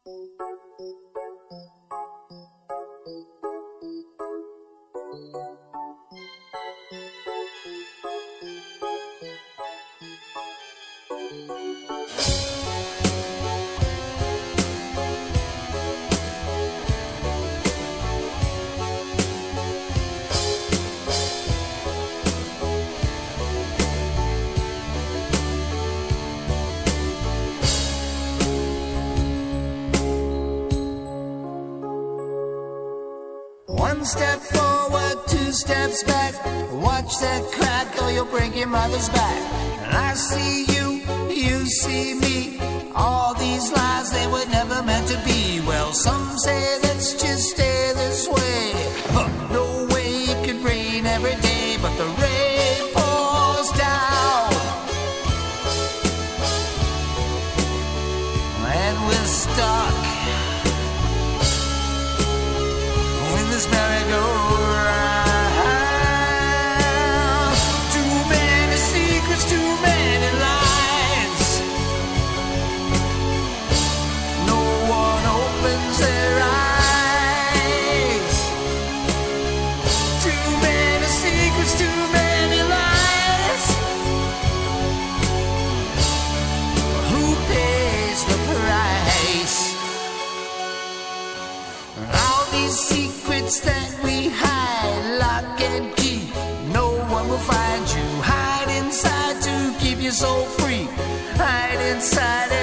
One step forward, two steps back. Watch that crack or you'll break your mother's back. And I see you, you see me. All these lies, they were never meant to be. Well, some say let's just stay this way. No way it could rain every day, but the rain pours down. And we're stuck in this merry-go-round. Too many secrets, too many lies. No one opens their eyes. Too many secrets, too many lies. Who pays the price? All these secrets that we hide, lock and key, no one will find you. Hide inside to keep your soul free. Hide inside